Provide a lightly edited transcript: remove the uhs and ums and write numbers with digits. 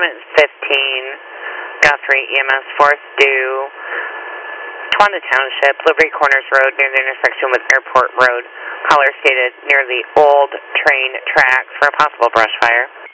Department 15, Guthrie EMS 4th due, Towanda Township, Liberty Corners Road near the intersection with Airport Road. Caller stated near the old train tracks for a possible brush fire.